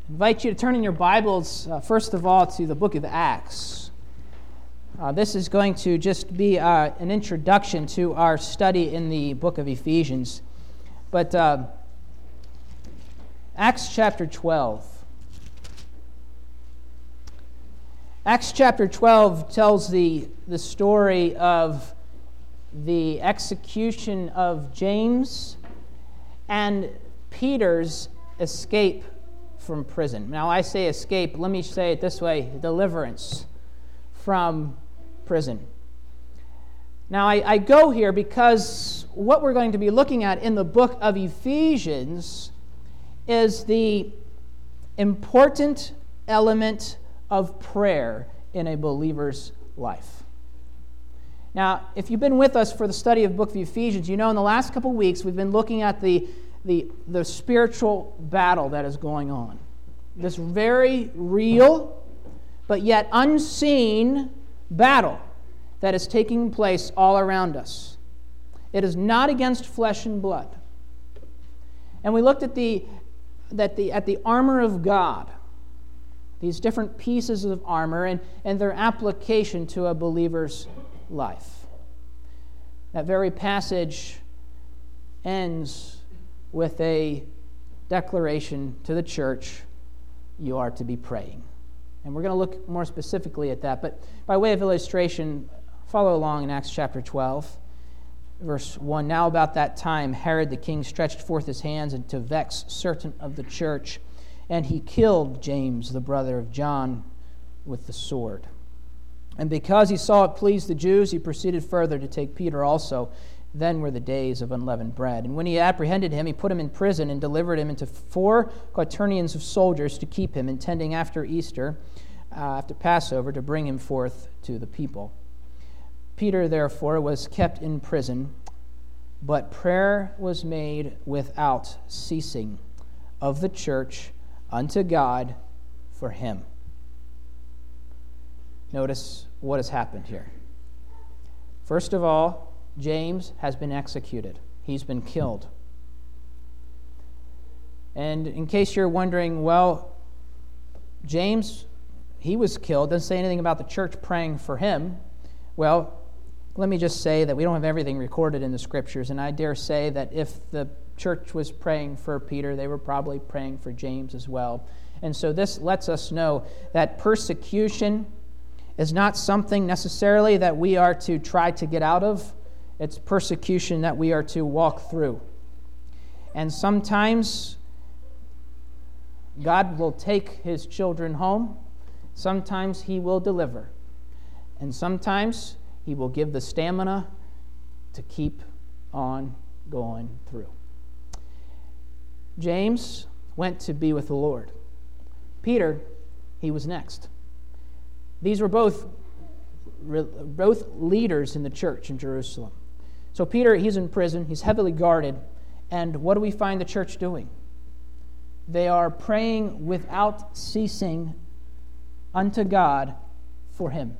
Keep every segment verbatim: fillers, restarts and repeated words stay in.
I invite you to turn in your Bibles, uh, first of all, to the book of Acts. Uh, this is going to just be uh, an introduction to our study in the book of Ephesians. But uh, Acts chapter twelve. Acts chapter twelve tells the, the story of the execution of James and Peter's escape from prison. Now, I say escape, let me say it this way, deliverance from prison. Now, I, I go here because what we're going to be looking at in the book of Ephesians is the important element of prayer in a believer's life. Now, if you've been with us for the study of the book of Ephesians, you know in the last couple weeks we've been looking at the The, the spiritual battle that is going on. This very real, but yet unseen battle that is taking place all around us. It is not against flesh and blood. And we looked at the, that the, at the armor of God, these different pieces of armor and, and their application to a believer's life. That very passage ends with a declaration to the church, you are to be praying. And we're going to look more specifically at that. But by way of illustration, follow along in Acts chapter twelve, verse one. Now about that time, Herod the king stretched forth his hands and to vex certain of the church, and he killed James, the brother of John, with the sword. And because he saw it pleased the Jews, he proceeded further to take Peter also. Then were the days of unleavened bread. And when he apprehended him, he put him in prison and delivered him into four quaternions of soldiers to keep him, intending after Easter, uh, after Passover, to bring him forth to the people. Peter, therefore, was kept in prison, but prayer was made without ceasing of the church unto God for him. Notice what has happened here. First of all, James has been executed. He's been killed. And in case you're wondering, well, James, he was killed. Doesn't say anything about the church praying for him. Well, let me just say that we don't have everything recorded in the Scriptures, and I dare say that if the church was praying for Peter, they were probably praying for James as well. And so this lets us know that persecution is not something necessarily that we are to try to get out of. It's persecution that we are to walk through. And sometimes God will take his children home. Sometimes he will deliver. And sometimes he will give the stamina to keep on going through. James went to be with the Lord. Peter, he was next. These were both, both leaders in the church in Jerusalem. So Peter, he's in prison, he's heavily guarded, and what do we find the church doing? They are praying without ceasing unto God for him.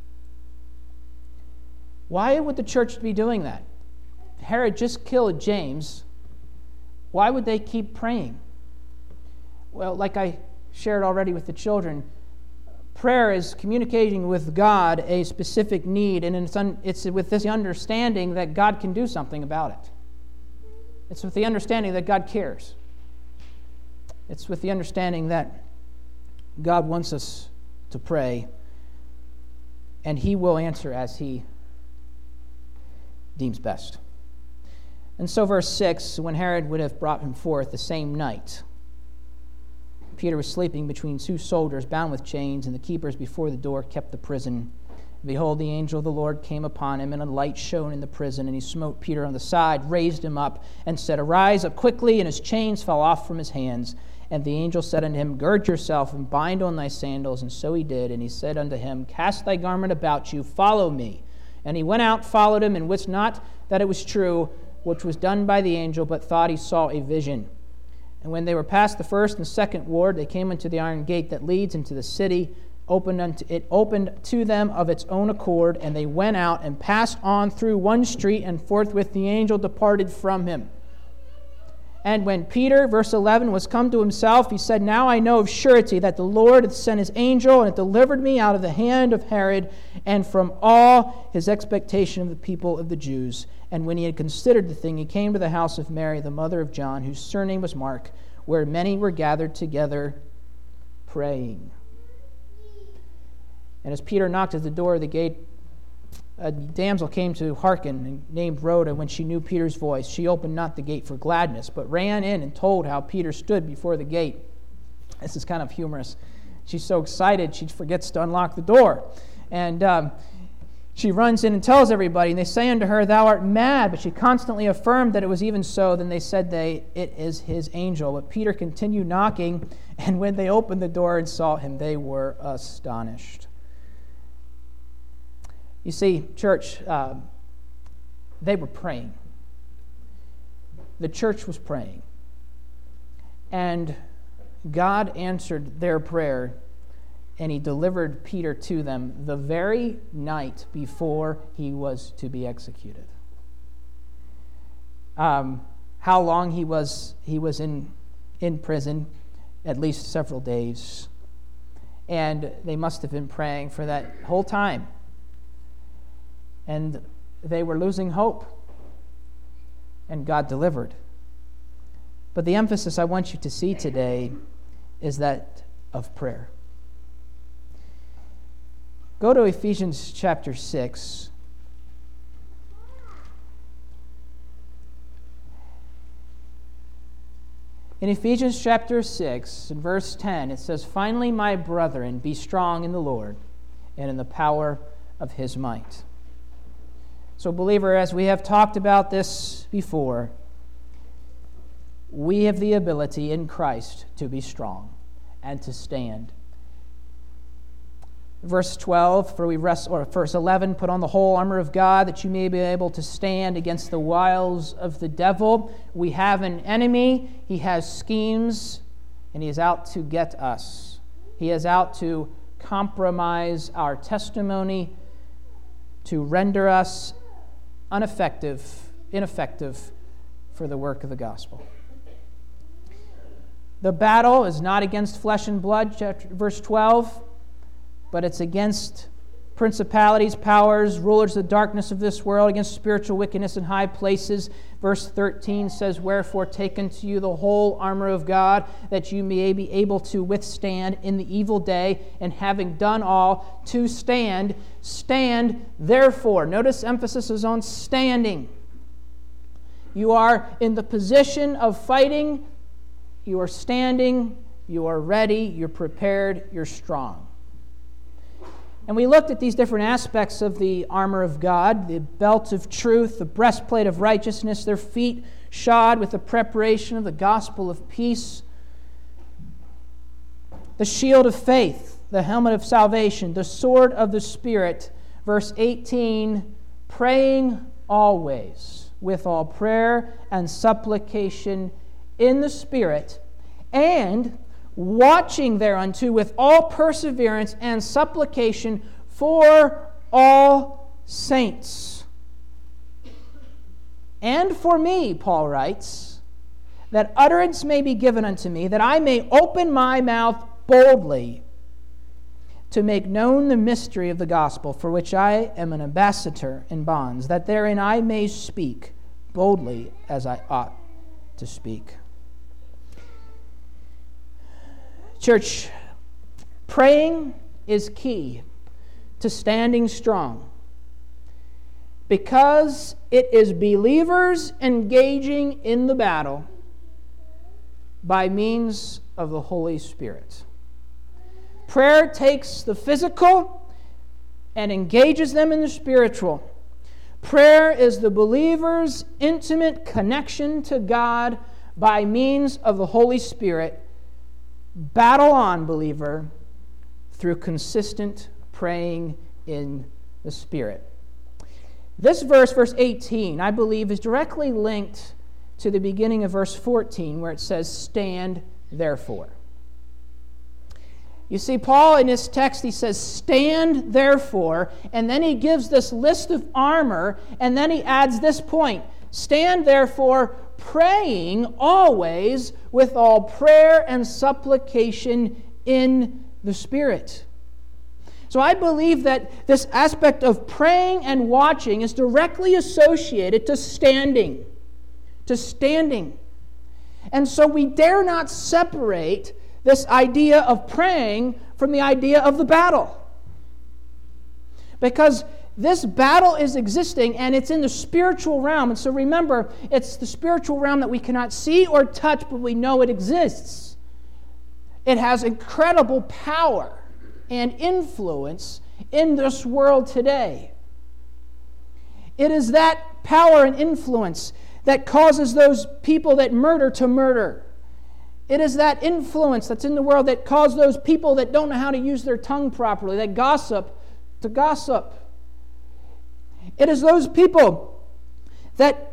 Why would the church be doing that? Herod just killed James. Why would they keep praying? Well, like I shared already with the children, prayer is communicating with God a specific need, and it's, un, it's with this understanding that God can do something about it. It's with the understanding that God cares. It's with the understanding that God wants us to pray, and he will answer as he deems best. And so verse six, when Herod would have brought him forth the same night, Peter was sleeping between two soldiers, bound with chains, and the keepers before the door kept the prison. And behold, the angel of the Lord came upon him, and a light shone in the prison, and he smote Peter on the side, raised him up, and said, Arise up quickly, and his chains fell off from his hands. And the angel said unto him, Gird yourself, and bind on thy sandals. And so he did, and he said unto him, Cast thy garment about you, follow me. And he went out, followed him, and wist not that it was true, which was done by the angel, but thought he saw a vision. And when they were past the first and second ward, they came unto the iron gate that leads into the city. Opened unto, it opened to them of its own accord, and they went out and passed on through one street, and forthwith the angel departed from him. And when Peter, verse eleven, was come to himself, he said, Now I know of surety that the Lord hath sent his angel, and hath delivered me out of the hand of Herod, and from all his expectation of the people of the Jews. And when he had considered the thing, he came to the house of Mary, the mother of John, whose surname was Mark, where many were gathered together, praying. And as Peter knocked at the door of the gate, a damsel came to hearken, and named Rhoda. When she knew Peter's voice, she opened not the gate for gladness, but ran in and told how Peter stood before the gate. This is kind of humorous. She's so excited, she forgets to unlock the door. And um, she runs in and tells everybody, and they say unto her, Thou art mad. But she constantly affirmed that it was even so. Then they said, they, It is his angel. But Peter continued knocking, and when they opened the door and saw him, they were astonished. You see, church, uh, they were praying. The church was praying. And God answered their prayer, and he delivered Peter to them the very night before he was to be executed. Um, how long he was he was in, in prison? At least several days. And they must have been praying for that whole time. And they were losing hope. And God delivered. But the emphasis I want you to see today is that of prayer. Go to Ephesians chapter six. In Ephesians chapter six, in verse ten, it says, Finally, my brethren, be strong in the Lord and in the power of his might. So, believer, as we have talked about this before, we have the ability in Christ to be strong and to stand. Verse twelve, for we rest, or verse eleven, put on the whole armor of God that you may be able to stand against the wiles of the devil. We have an enemy. He has schemes, and he is out to get us. He is out to compromise our testimony, to render us ineffective, ineffective for the work of the gospel. The battle is not against flesh and blood, chapter, verse twelve, but it's against principalities, powers, rulers of the darkness of this world, against spiritual wickedness in high places. Verse thirteen says, Wherefore take unto you the whole armor of God, that you may be able to withstand in the evil day, and having done all, to stand. Stand, therefore. Notice emphasis is on standing. You are in the position of fighting. You are standing. You are ready. You're prepared. You're strong. And we looked at these different aspects of the armor of God, the belt of truth, the breastplate of righteousness, their feet shod with the preparation of the gospel of peace, the shield of faith, the helmet of salvation, the sword of the Spirit. Verse eighteen, praying always with all prayer and supplication in the Spirit, and watching thereunto with all perseverance and supplication for all saints. And for me, Paul writes, that utterance may be given unto me, that I may open my mouth boldly to make known the mystery of the gospel, for which I am an ambassador in bonds, that therein I may speak boldly as I ought to speak. Church, praying is key to standing strong, because it is believers engaging in the battle by means of the Holy Spirit. Prayer takes the physical and engages them in the spiritual. Prayer is the believer's intimate connection to God by means of the Holy Spirit. Battle on, believer, through consistent praying in the Spirit. This verse, verse eighteen, I believe, is directly linked to the beginning of verse fourteen, where it says, Stand therefore. You see, Paul in this text, he says, Stand therefore, and then he gives this list of armor, and then he adds this point, Stand therefore, praying always with all prayer and supplication in the Spirit. So I believe that this aspect of praying and watching is directly associated to standing. To standing. And so we dare not separate this idea of praying from the idea of the battle. Because this battle is existing and it's in the spiritual realm. And so remember, it's the spiritual realm that we cannot see or touch, but we know it exists. It has incredible power and influence in this world today. It is that power and influence that causes those people that murder to murder. It is that influence that's in the world that causes those people that don't know how to use their tongue properly, that gossip, to gossip. It is those people that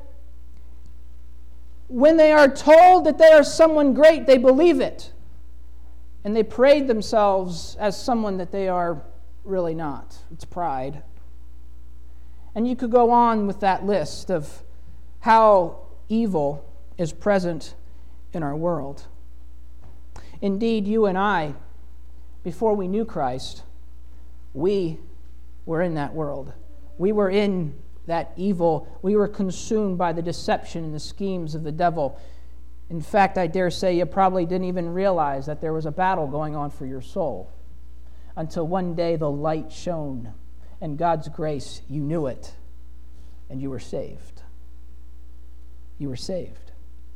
when they are told that they are someone great, they believe it. And they parade themselves as someone that they are really not. It's pride. And you could go on with that list of how evil is present in our world. Indeed, you and I, before we knew Christ, we were in that world. We were in that evil. We were consumed by the deception and the schemes of the devil. In fact, I dare say you probably didn't even realize that there was a battle going on for your soul until one day the light shone and God's grace, you knew it, and you were saved. You were saved.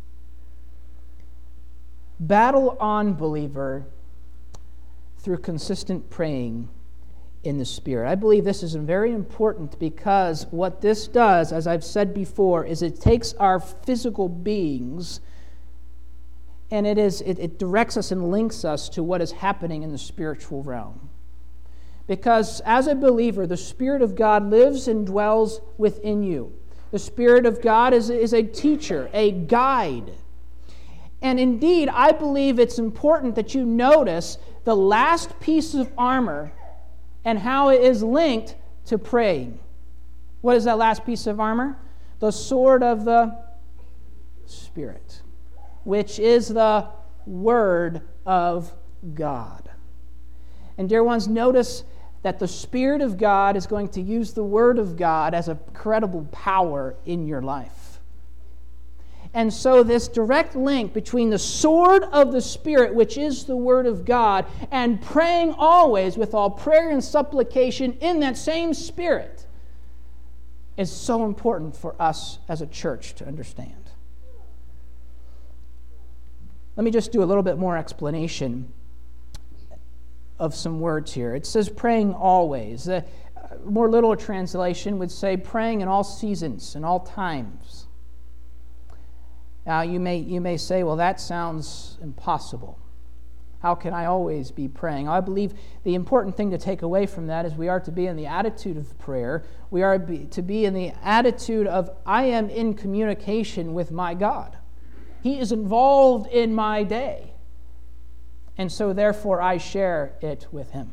Battle on, believer, through consistent praying in the Spirit. I believe this is very important because what this does, as I've said before, is it takes our physical beings and it is it, it directs us and links us to what is happening in the spiritual realm. Because as a believer, the Spirit of God lives and dwells within you. The Spirit of God is, is a teacher, a guide. And indeed, I believe it's important that you notice the last piece of armor and how it is linked to praying. What is that last piece of armor? The sword of the Spirit, which is the Word of God. And dear ones, notice that the Spirit of God is going to use the Word of God as a credible power in your life. And so this direct link between the sword of the Spirit, which is the Word of God, and praying always with all prayer and supplication in that same Spirit is so important for us as a church to understand. Let me just do a little bit more explanation of some words here. It says praying always. The more literal translation would say praying in all seasons and all times. Now, you may you may say, well, that sounds impossible. How can I always be praying? I believe the important thing to take away from that is we are to be in the attitude of prayer. We are to be in the attitude of, I am in communication with my God. He is involved in my day. And so, therefore, I share it with Him.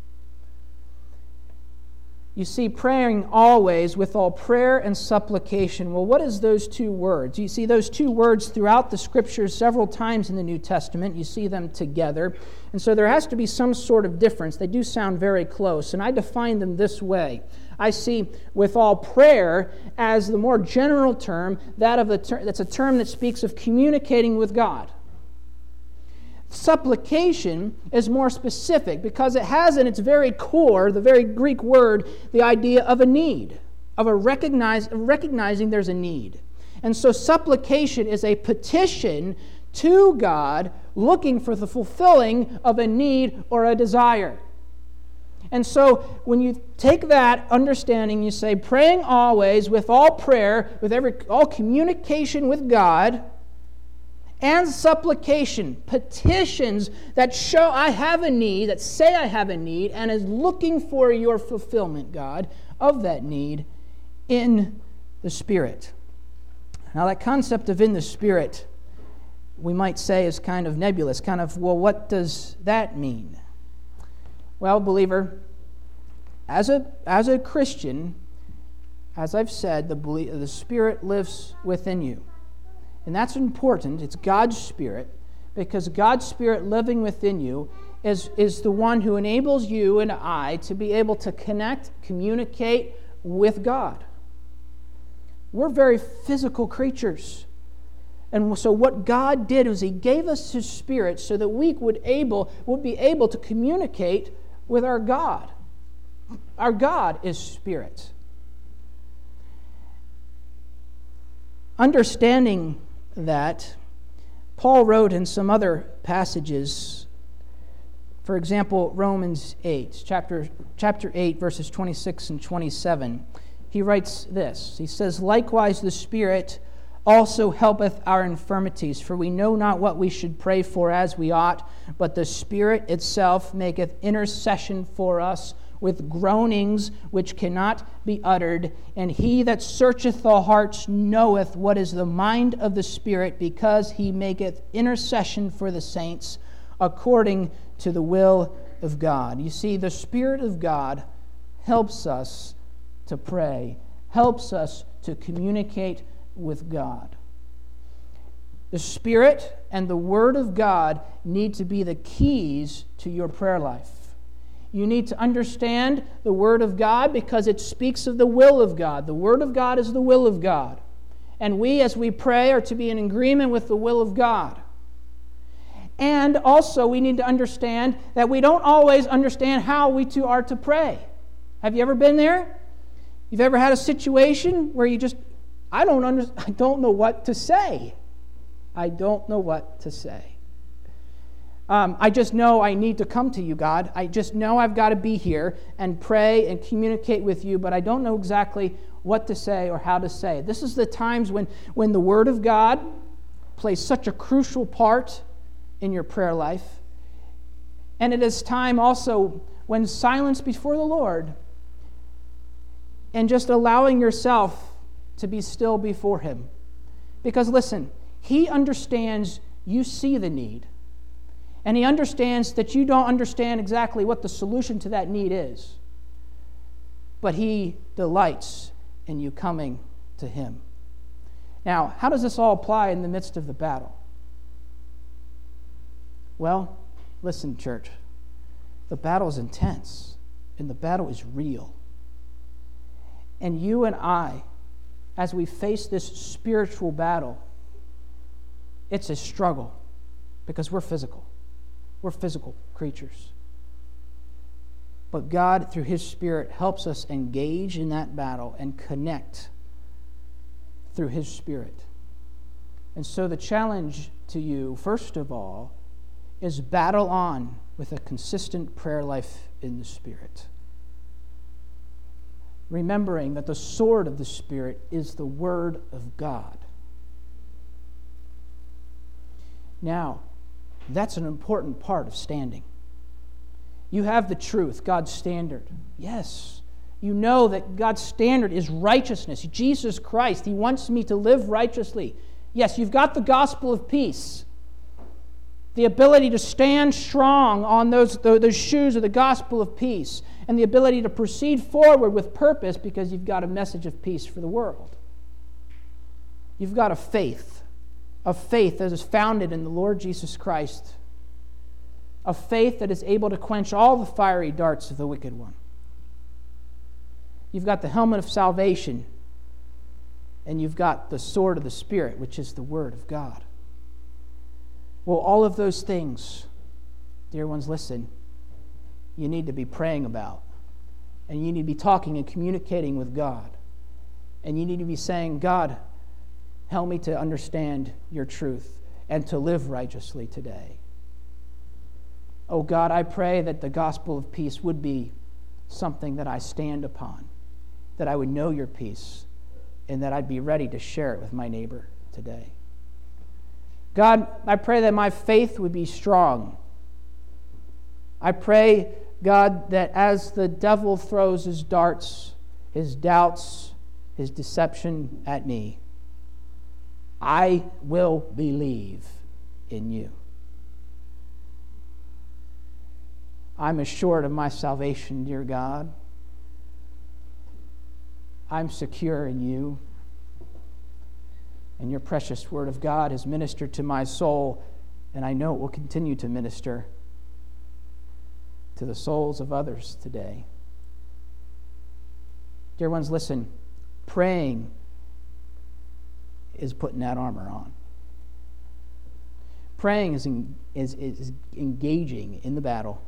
You see, praying always with all prayer and supplication. Well, what is those two words? You see those two words throughout the Scriptures several times in the New Testament. You see them together. And so there has to be some sort of difference. They do sound very close. And I define them this way. I see with all prayer as the more general term, that of the ter- that's a term that speaks of communicating with God. Supplication is more specific because it has in its very core, the very Greek word, the idea of a need, of a recognize, of recognizing there's a need. And so supplication is a petition to God looking for the fulfilling of a need or a desire. And so when you take that understanding, you say praying always with all prayer, with every all communication with God, and supplication, petitions that show I have a need, that say I have a need, and is looking for your fulfillment, God, of that need in the Spirit. Now, that concept of in the Spirit, we might say, is kind of nebulous, kind of, well, what does that mean? Well, believer, as a, as a Christian, as I've said, the, the Spirit lives within you. And that's important. It's God's Spirit, because God's Spirit living within you is, is the one who enables you and I to be able to connect, communicate with God. We're very physical creatures. And so what God did was He gave us His Spirit so that we would able would be able to communicate with our God. Our God is Spirit. Understanding that, Paul wrote in some other passages, for example, Romans eight, chapter, chapter eight, verses twenty-six and twenty-seven. He writes this. He says, "Likewise the Spirit also helpeth our infirmities, for we know not what we should pray for as we ought, but the Spirit itself maketh intercession for us with groanings which cannot be uttered. And he that searcheth the hearts knoweth what is the mind of the Spirit, because he maketh intercession for the saints according to the will of God." You see, the Spirit of God helps us to pray, helps us to communicate with God. The Spirit and the Word of God need to be the keys to your prayer life. You need to understand the Word of God because it speaks of the will of God. The Word of God is the will of God. And we, as we pray, are to be in agreement with the will of God. And also, we need to understand that we don't always understand how we too are to pray. Have you ever been there? You've ever had a situation where you just, I don't under, I don't know what to say. I don't know what to say. Um, I just know I need to come to you, God. I just know I've got to be here and pray and communicate with you, but I don't know exactly what to say or how to say. This is the times when, when the Word of God plays such a crucial part in your prayer life. And it is time also when silence before the Lord and just allowing yourself to be still before Him. Because listen, He understands you see the need. And He understands that you don't understand exactly what the solution to that need is. But He delights in you coming to Him. Now, how does this all apply in the midst of the battle? Well, listen, church. The battle is intense, and the battle is real. And you and I, as we face this spiritual battle, it's a struggle because we're physical. We're physical creatures. But God, through His Spirit, helps us engage in that battle and connect through His Spirit. And so the challenge to you, first of all, is battle on with a consistent prayer life in the Spirit. Remembering that the sword of the Spirit is the Word of God. Now, that's an important part of standing. You have the truth, God's standard. Yes. You know that God's standard is righteousness. Jesus Christ, He wants me to live righteously. Yes, you've got the gospel of peace. The ability to stand strong on those, those shoes of the gospel of peace. And the ability to proceed forward with purpose because you've got a message of peace for the world. You've got a faith. A faith that is founded in the Lord Jesus Christ. A faith that is able to quench all the fiery darts of the wicked one. You've got the helmet of salvation, and you've got the sword of the Spirit, which is the Word of God. Well, all of those things, dear ones, listen, you need to be praying about. And you need to be talking and communicating with God. And you need to be saying, God, help me to understand your truth and to live righteously today. Oh God, I pray that the gospel of peace would be something that I stand upon, that I would know your peace, and that I'd be ready to share it with my neighbor today. God, I pray that my faith would be strong. I pray, God, that as the devil throws his darts, his doubts, his deception at me, I will believe in you. I'm assured of my salvation, dear God. I'm secure in you. And your precious word of God has ministered to my soul, and I know it will continue to minister to the souls of others today. Dear ones, listen, praying is putting that armor on. Praying is, in, is, is engaging in the battle.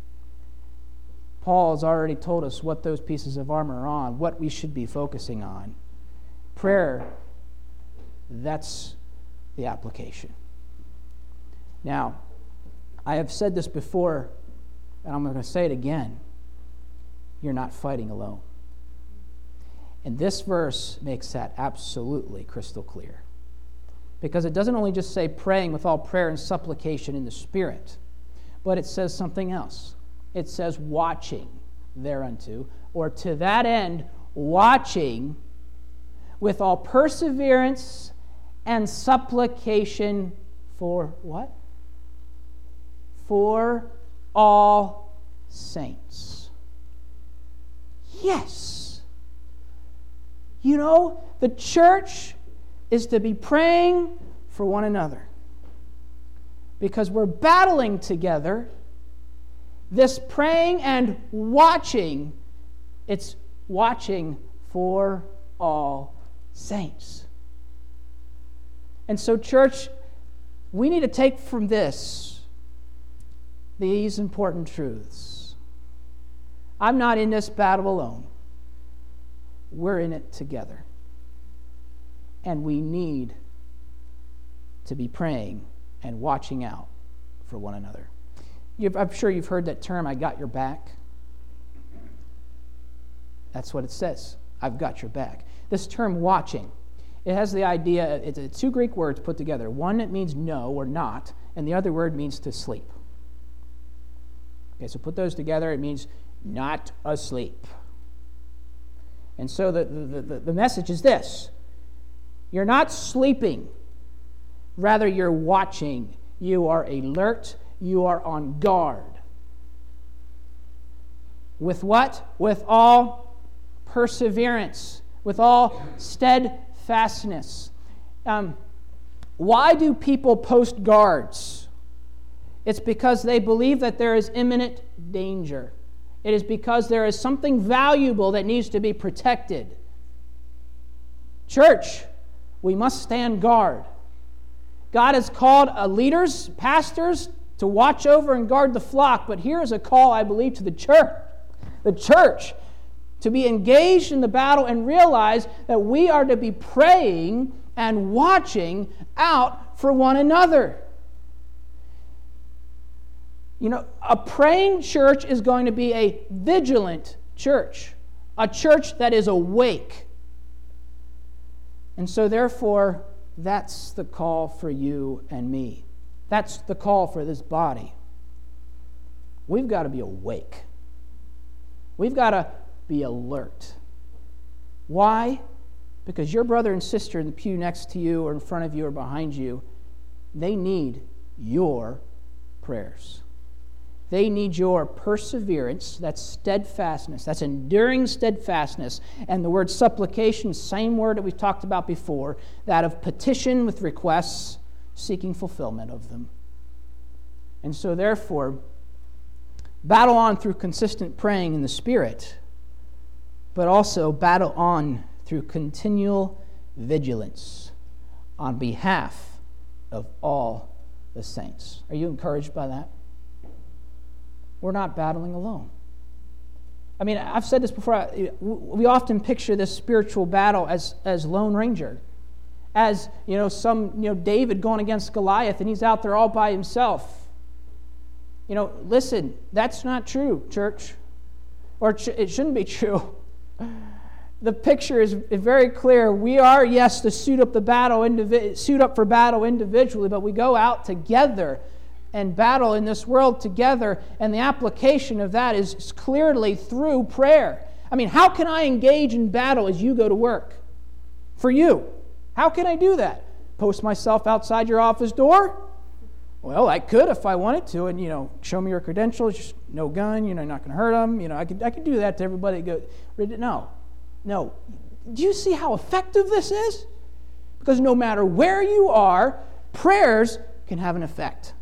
Paul has already told us what those pieces of armor are on, what we should be focusing on. Prayer, that's the application. Now, I have said this before, and I'm going to say it again. You're not fighting alone. And this verse makes that absolutely crystal clear. Because it doesn't only just say praying with all prayer and supplication in the Spirit, but it says something else. It says watching thereunto, or to that end, watching with all perseverance and supplication for what? For all saints. Yes. You know, the church is to be praying for one another. Because we're battling together. This praying and watching, it's watching for all saints. And so, church, we need to take from this these important truths. I'm not in this battle alone. We're in it together. And we need to be praying and watching out for one another. You've, I'm sure you've heard that term, I got your back. That's what it says. I've got your back. This term watching, it has the idea, it's two Greek words put together. One that means no or not, and the other word means to sleep. Okay, so put those together, it means not asleep. And so the, the, the, the message is this. You're not sleeping. Rather, you're watching. You are alert. You are on guard. With what? With all perseverance. With all steadfastness. Um, why do people post guards? It's because they believe that there is imminent danger. It is because there is something valuable that needs to be protected. Church, we must stand guard. God has called uh, leaders, pastors, to watch over and guard the flock, but here is a call, I believe, to the church, the church, to be engaged in the battle and realize that we are to be praying and watching out for one another. You know, a praying church is going to be a vigilant church, a church that is awake. And so, therefore, that's the call for you and me. That's the call for this body. We've got to be awake. We've got to be alert. Why? Because your brother and sister in the pew next to you or in front of you or behind you, they need your prayers. They need your perseverance, that's steadfastness, that's enduring steadfastness. And the word supplication, same word that we've talked about before, that of petition with requests, seeking fulfillment of them. And so therefore, battle on through consistent praying in the Spirit, but also battle on through continual vigilance on behalf of all the saints. Are you encouraged by that? We're not battling alone. I mean, I've said this before. We often picture this spiritual battle as, as Lone Ranger. As, you know, some, you know, David going against Goliath and he's out there all by himself. You know, listen, that's not true, church. Or it shouldn't be true. The picture is very clear. We are, yes, to suit up the battle, indivi- suit up for battle individually, but we go out together and battle in this world together, and the application of that is clearly through prayer. I mean, how can I engage in battle as you go to work? For you. How can I do that? Post myself outside your office door? Well, I could if I wanted to, and, you know, show me your credentials, just no gun, you know, not going to hurt them. You know, I could I could do that to everybody. Go, no, no. Do you see how effective this is? Because no matter where you are, prayers can have an effect.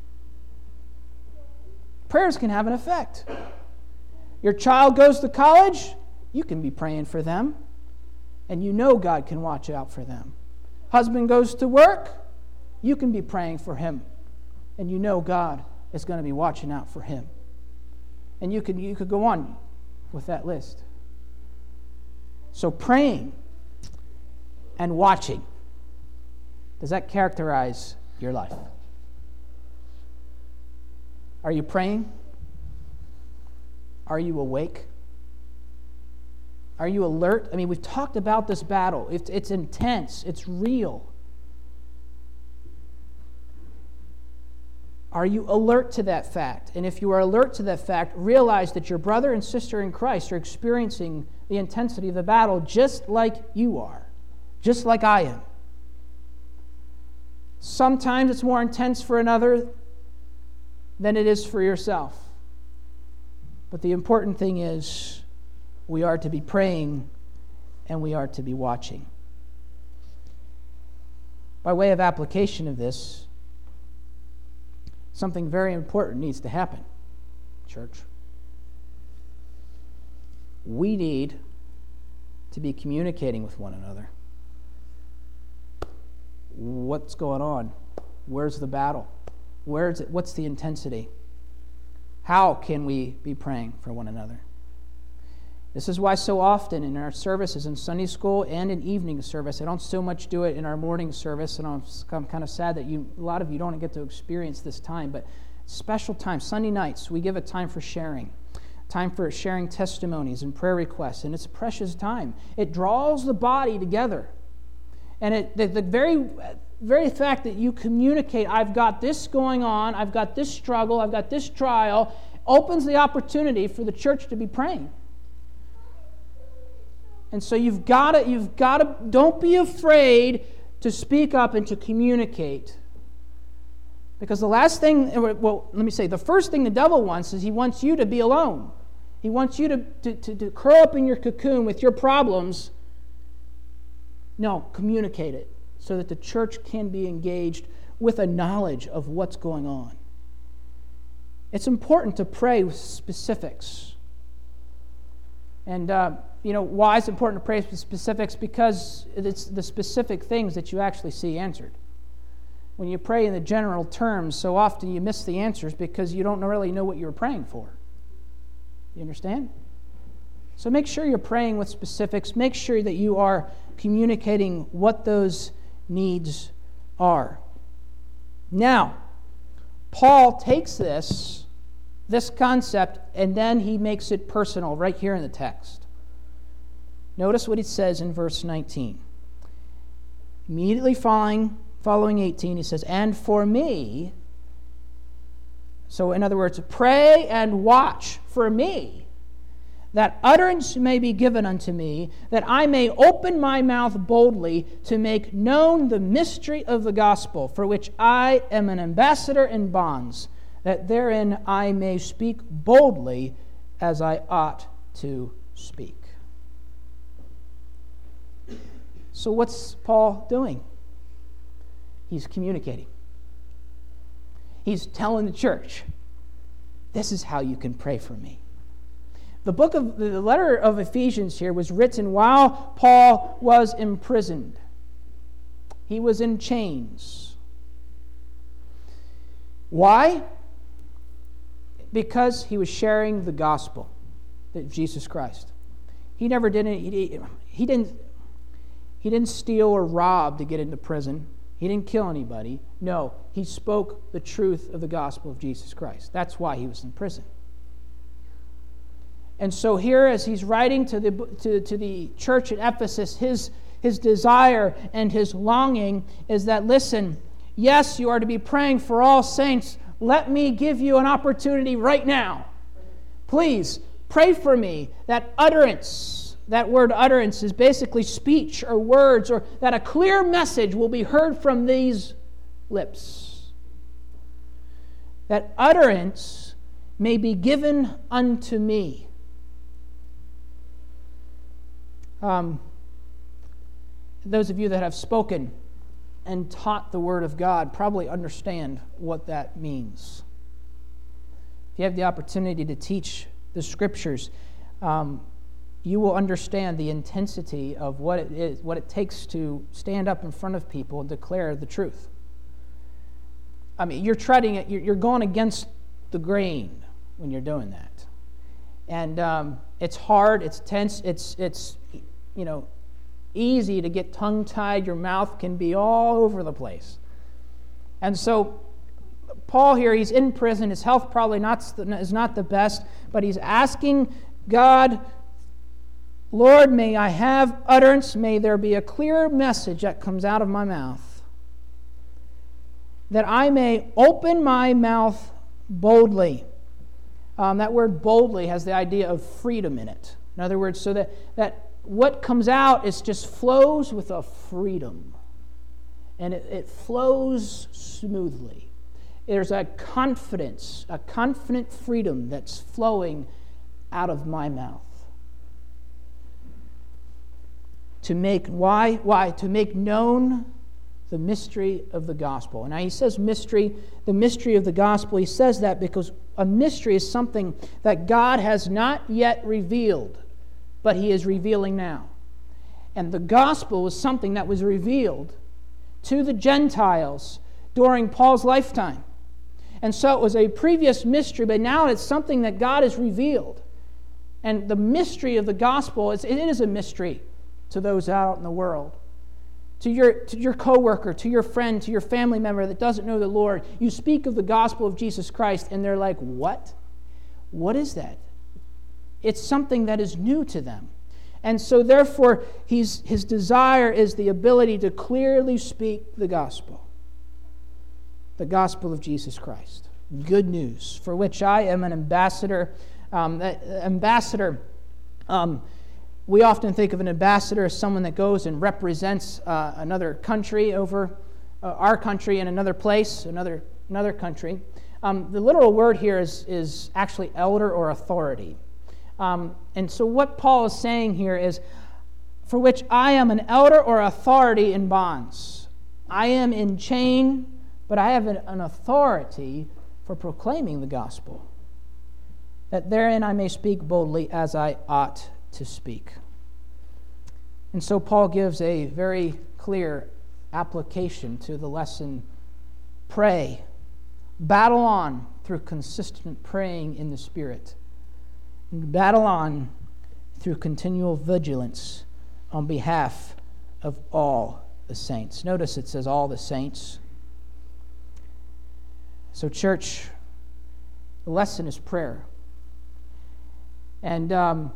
Prayers can have an effect. Your child goes to college, you can be praying for them, and you know God can watch out for them. Husband goes to work, you can be praying for him, and you know God is going to be watching out for him. And you could you could go on with that list. So praying and watching, does that characterize your life? Are you praying? Are you awake? Are you alert? I mean, we've talked about this battle. It's, it's intense. It's real. Are you alert to that fact? And if you are alert to that fact, realize that your brother and sister in Christ are experiencing the intensity of the battle just like you are, just like I am. Sometimes it's more intense for another than it is for yourself. But the important thing is we are to be praying and we are to be watching. By way of application of this, something very important needs to happen, church. We need to be communicating with one another. What's going on? Where's the battle? Where's it? What's the intensity? How can we be praying for one another? This is why so often in our services in Sunday school and in evening service, I don't so much do it in our morning service, and I'm, I'm kind of sad that you, a lot of you don't get to experience this time, but special time, Sunday nights, we give a time for sharing, time for sharing testimonies and prayer requests, and it's a precious time. It draws the body together. And it, the, the very, very fact that you communicate, I've got this going on, I've got this struggle, I've got this trial, opens the opportunity for the church to be praying. And so you've got to, you've got to, don't be afraid to speak up and to communicate. Because the last thing, well, let me say, the first thing the devil wants is he wants you to be alone. He wants you to, to, to, to curl up in your cocoon with your problems. No, communicate it so that the church can be engaged with a knowledge of what's going on. It's important to pray with specifics. And, uh, you know, why it's important to pray with specifics? Because it's the specific things that you actually see answered. When you pray in the general terms, so often you miss the answers because you don't really know what you're praying for. You understand? So make sure you're praying with specifics. Make sure that you are communicating what those needs are. Now, Paul takes this, this concept, and then he makes it personal right here in the text. Notice what he says in verse nineteen. Immediately following, following eighteen, he says, "And for me," so in other words, pray and watch for me, that utterance may be given unto me, that I may open my mouth boldly to make known the mystery of the gospel, for which I am an ambassador in bonds, that therein I may speak boldly as I ought to speak. So what's Paul doing? He's communicating. He's telling the church, this is how you can pray for me. The book of the letter of Ephesians here was written while Paul was imprisoned. He was in chains. Why? Because he was sharing the gospel of Jesus Christ. He never did it. He, he didn't. He didn't steal or rob to get into prison. He didn't kill anybody. No, he spoke the truth of the gospel of Jesus Christ. That's why he was in prison. And so here, as he's writing to the to, to the church at Ephesus, his, his desire and his longing is that, listen, yes, you are to be praying for all saints. Let me give you an opportunity right now. Please, pray for me. That utterance, that word utterance is basically speech or words, or that a clear message will be heard from these lips. That utterance may be given unto me. Um, those of you that have spoken and taught the Word of God probably understand what that means. If you have the opportunity to teach the Scriptures, um, you will understand the intensity of what it is, what it takes to stand up in front of people and declare the truth. I mean, you're treading it, you're going against the grain when you're doing that. And um, it's hard, it's tense, it's, it's, you know, easy to get tongue-tied. Your mouth can be all over the place. And so Paul here, he's in prison. His health probably not is not the best, but he's asking God, Lord, may I have utterance, may there be a clear message that comes out of my mouth, that I may open my mouth boldly. Um, that word boldly has the idea of freedom in it. In other words, so that, that what comes out is just flows with a freedom. And it, it flows smoothly. There's a confidence, a confident freedom that's flowing out of my mouth. To make, why? Why? To make known the mystery of the gospel. And now he says mystery, the mystery of the gospel. He says that because a mystery is something that God has not yet revealed, but he is revealing now. And the gospel was something that was revealed to the Gentiles during Paul's lifetime. And so it was a previous mystery, but now it's something that God has revealed. And the mystery of the gospel, is, it is a mystery to those out in the world. To your, to your coworker, to your friend, to your family member that doesn't know the Lord, you speak of the gospel of Jesus Christ, and they're like, what? What is that? It's something that is new to them. And so therefore, he's, his desire is the ability to clearly speak the gospel. The gospel of Jesus Christ. Good news, for which I am an ambassador. Um, that, ambassador, um, we often think of an ambassador as someone that goes and represents uh, another country over uh, our country in another place, another, another country. Um, the literal word here is, is actually elder or authority. Um, and so what Paul is saying here is, for which I am an elder or authority in bonds. I am in chain, but I have an, an authority for proclaiming the gospel, that therein I may speak boldly as I ought to speak. And so Paul gives a very clear application to the lesson, pray, battle on through consistent praying in the Spirit. Battle on through continual vigilance on behalf of all the saints. Notice it says all the saints. So church, the lesson is prayer. And um,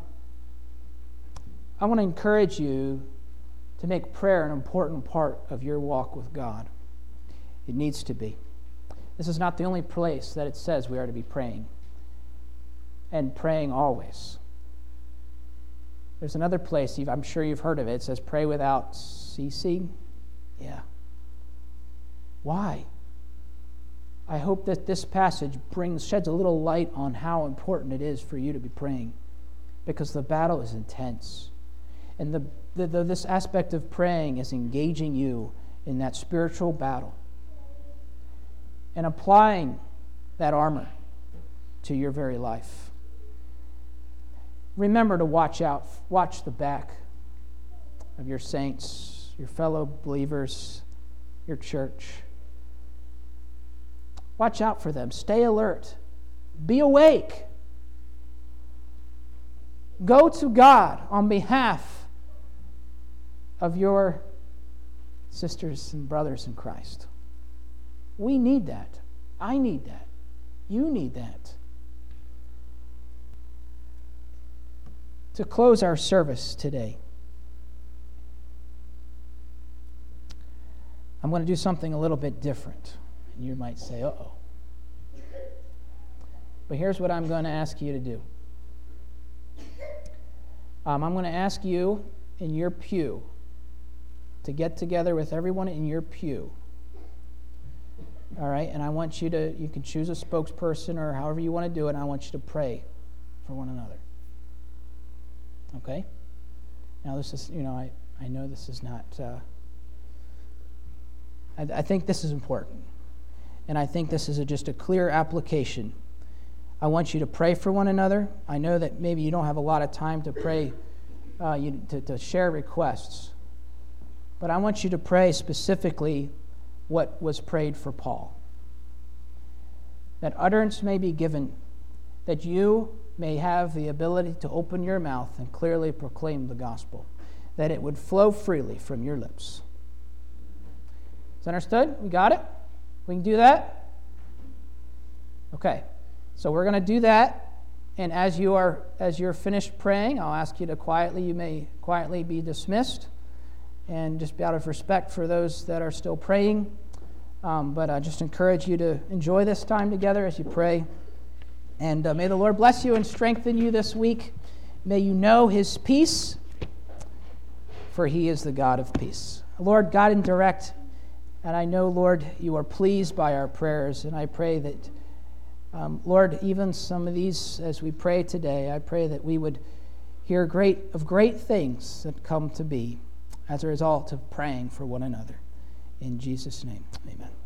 I want to encourage you to make prayer an important part of your walk with God. It needs to be. This is not the only place that it says we are to be praying. And praying always. There's another place, I'm sure you've heard of it. It says pray without ceasing. Yeah. Why? I hope that this passage brings sheds a little light on how important it is for you to be praying, because the battle is intense. And the, the, the this aspect of praying is engaging you in that spiritual battle and applying that armor to your very life. Remember to watch out, watch the back of your saints, your fellow believers, your church. Watch out for them. Stay alert. Be awake. Go to God on behalf of your sisters and brothers in Christ. We need that. I need that. You need that. To close our service today, I'm going to do something a little bit different. And you might say, uh-oh. But here's what I'm going to ask you to do. Um, I'm going to ask you in your pew to get together with everyone in your pew. All right? And I want you to, you can choose a spokesperson or however you want to do it, and I want you to pray for one another. Okay? Now this is, you know, I, I know this is not uh, I, I think this is important. And I think this is a, just a clear application. I want you to pray for one another. I know that maybe you don't have a lot of time to pray, uh, you, to, to share requests. But I want you to pray specifically what was prayed for Paul. That utterance may be given, that you may have the ability to open your mouth and clearly proclaim the gospel, that it would flow freely from your lips. Is that understood? We got it? We can do that? Okay. So we're going to do that, and as you are as you're finished praying, I'll ask you to quietly, you may quietly be dismissed, and just be out of respect for those that are still praying. Um, but I just encourage you to enjoy this time together as you pray. And uh, may the Lord bless you and strengthen you this week. May you know his peace, for he is the God of peace. Lord, guide and direct. And I know, Lord, you are pleased by our prayers. And I pray that, um, Lord, even some of these, as we pray today, I pray that we would hear great of great things that come to be as a result of praying for one another. In Jesus' name, amen.